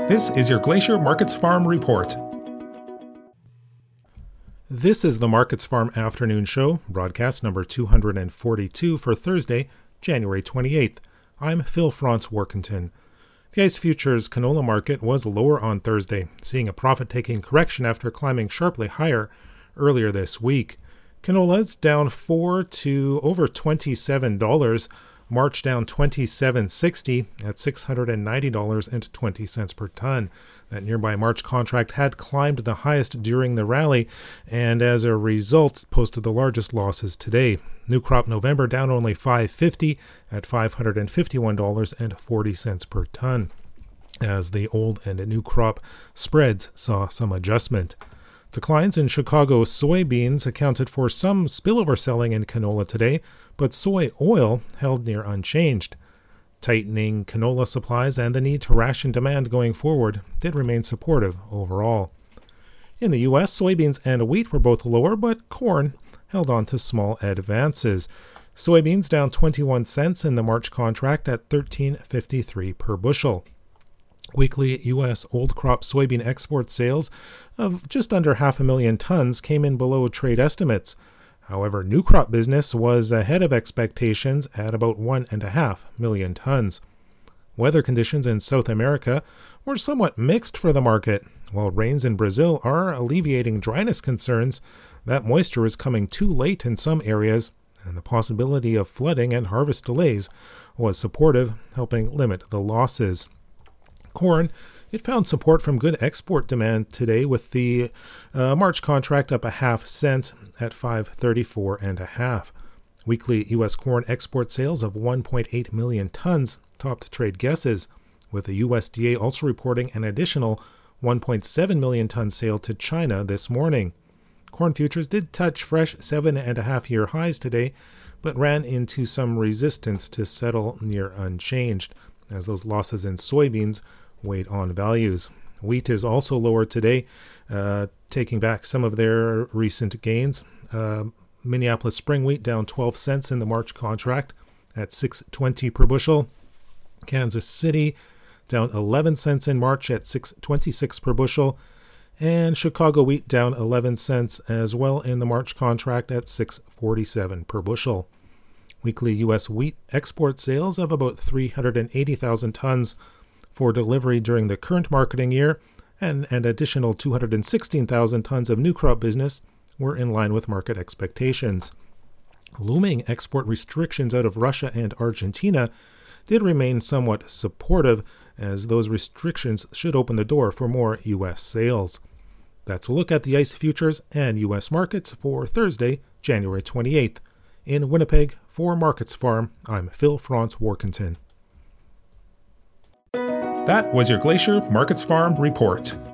This is your Glacier Markets Farm Report. This is the Markets Farm Afternoon Show, broadcast number 242 for Thursday, January 28th. I'm Phil Franz Workington. The ICE Futures canola market was lower on Thursday, seeing a profit-taking correction after climbing sharply higher earlier this week. Canola's down $4 to over $27, March down $27.60 at $690.20 per ton. That nearby March contract had climbed the highest during the rally, and as a result, posted the largest losses today. New crop November down only $5.50 at $551.40 per ton, as the old and new crop spreads saw some adjustment. Declines in Chicago soybeans accounted for some spillover selling in canola today, but soy oil held near unchanged. Tightening canola supplies and the need to ration demand going forward did remain supportive overall. In the U.S., soybeans and wheat were both lower, but corn held on to small advances. Soybeans down 21 cents in the March contract at $13.53 per bushel. Weekly U.S. old crop soybean export sales of just under 500,000 tons came in below trade estimates. However, new crop business was ahead of expectations at about 1.5 million tons. Weather conditions in South America were somewhat mixed for the market. While rains in Brazil are alleviating dryness concerns, that moisture is coming too late in some areas, and the possibility of flooding and harvest delays was supportive, helping limit the losses. Corn, it found support from good export demand today, with the March contract up 0.5 cent at $5.34.5. Weekly U.S. corn export sales of 1.8 million tons topped trade guesses, with the USDA also reporting an additional 1.7 million ton sale to China this morning. Corn futures did touch fresh 7.5-year highs today, but ran into some resistance to settle near unchanged, as those losses in soybeans weighed on values. Wheat is also lower today, taking back some of their recent gains. Minneapolis spring wheat down 12 cents in the March contract at $6.20 per bushel. Kansas City down 11 cents in March at $6.26 per bushel. And Chicago wheat down 11 cents as well in the March contract at $6.47 per bushel. Weekly U.S. wheat export sales of about 380,000 tons for delivery during the current marketing year, and an additional 216,000 tons of new crop business were in line with market expectations. Looming export restrictions out of Russia and Argentina did remain somewhat supportive, as those restrictions should open the door for more U.S. sales. That's a look at the ICE futures and U.S. markets for Thursday, January 28th. In Winnipeg, for Markets Farm, I'm Phil Franz Workington. That was your Glacier Markets Farm Report.